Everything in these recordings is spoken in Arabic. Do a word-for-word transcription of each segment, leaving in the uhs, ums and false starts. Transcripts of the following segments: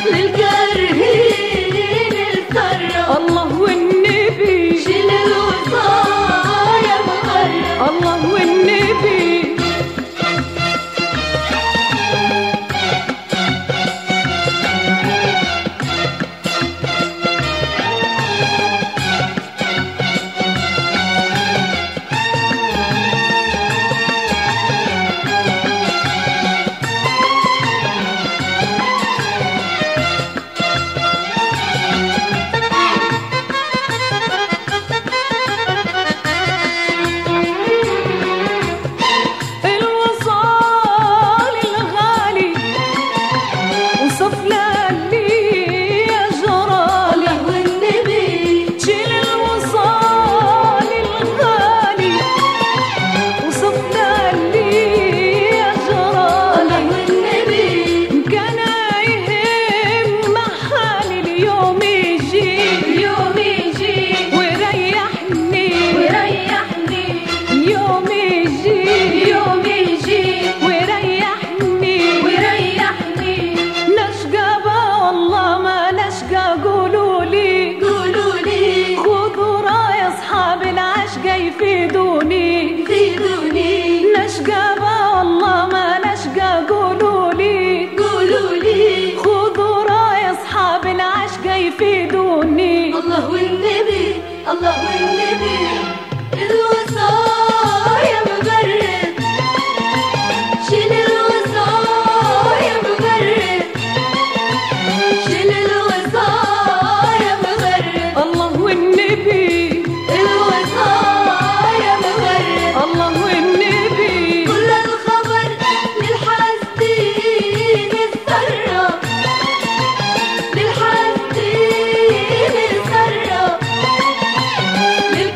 للكارهين الكرم. الله والنبي شيل الوصايا مغرب. الله والنبي يفيدوني يفيدوني. نشقى والله ما نشقى قولولي قولولي خذوا راي اصحاب العشق يفيدوني. الله والنبي الله والنبي الوصايا مغرد. شيل الوصايا مغرد. شيل الوصايا مغرد. الله والنبي الله والنبي كل الخبر للحاسدين اتسرب. للحاسدين اتسرب.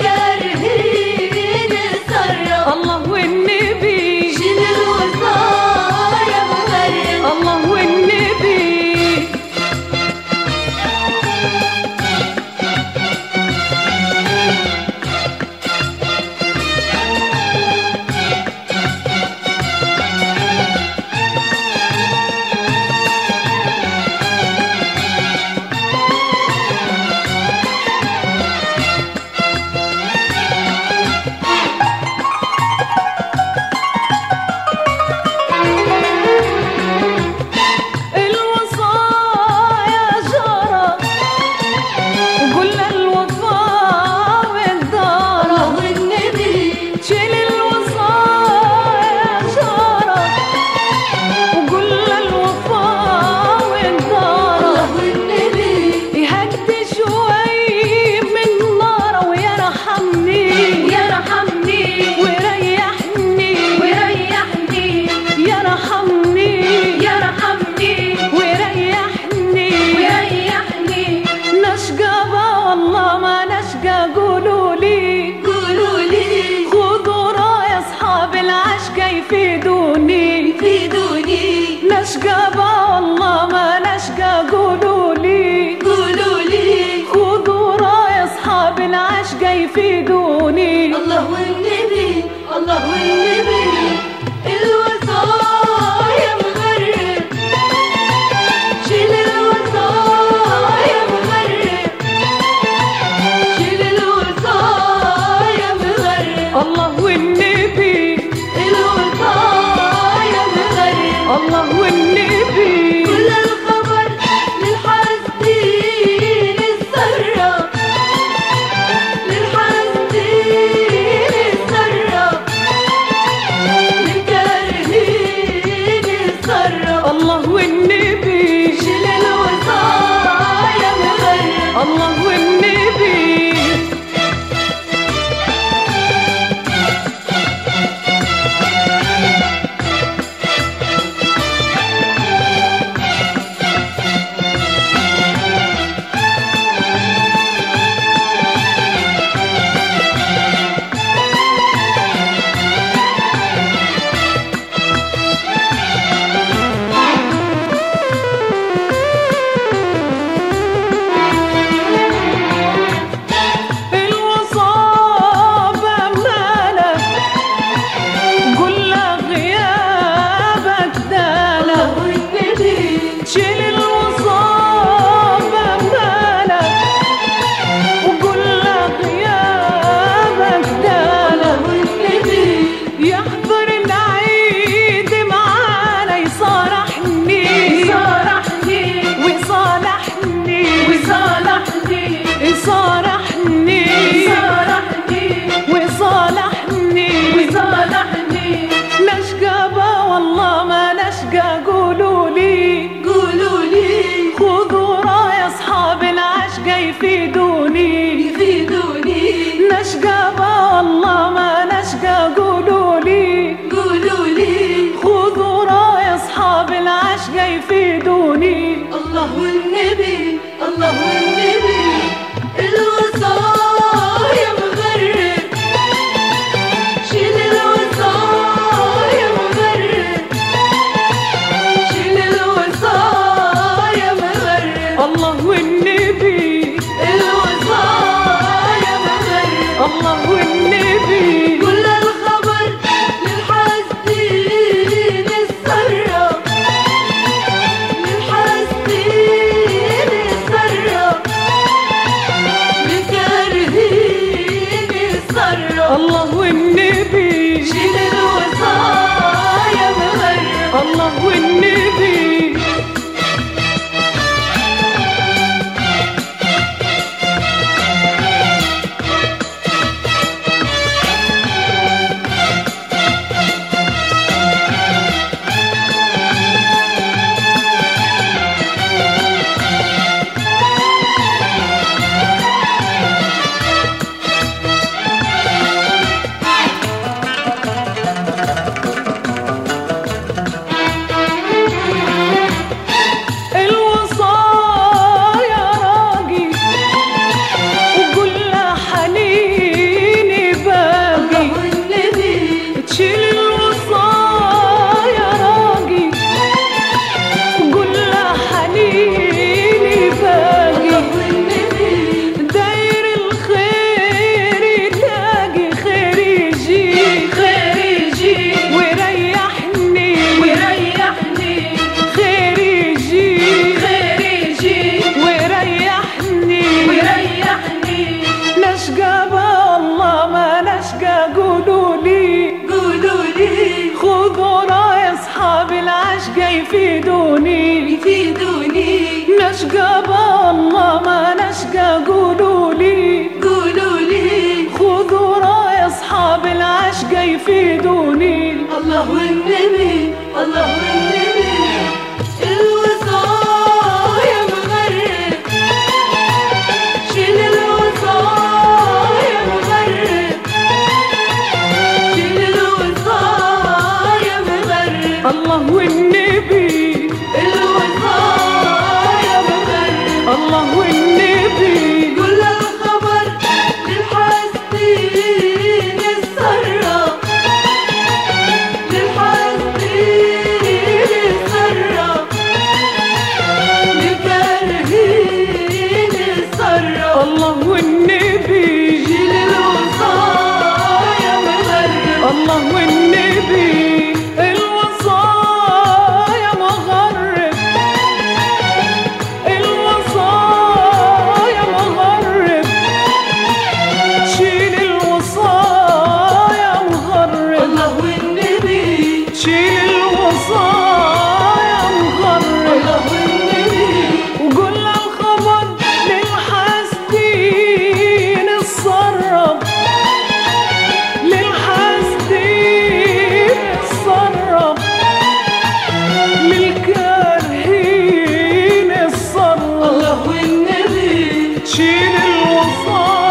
الله والنبي الوصايا مغرب الله والنبي كل الخبر للحاسدين السرب للحاسدين السرب للكارهين السرب الله والنبي شيل الوصايا مغرب الله والنبي يفيدوني يفيدوني نشقى بالله ما نشقى قولوا لي قولوا لي خذوا راي اصحاب العشق يفيدوني الله والنبي الله والنبي الوصايا مغرب شيل الوصايا مغرب شيل الوصايا مغرب الله والنبي الوصايا مغرب الله والنبي كل الخبر للحاسدين السرب للحاسدين السرب للكارهين السرب الله والنبي شيل الوصايا مغرب الله والنبي الوصايا مغرب الوصايا مغرب شيل الوصايا مغرب الله والنبي شيل الوصايا مغرب الله والنبي وقول الخبر للحاسدين السرب للحاسدين السرب للكارهين السرب الله والنبي شيل الوصايا